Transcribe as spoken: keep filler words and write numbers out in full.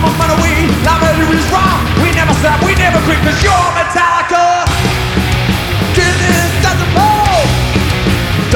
on money, we, love it is wrong. We never stop, we never quit, cause you're my time.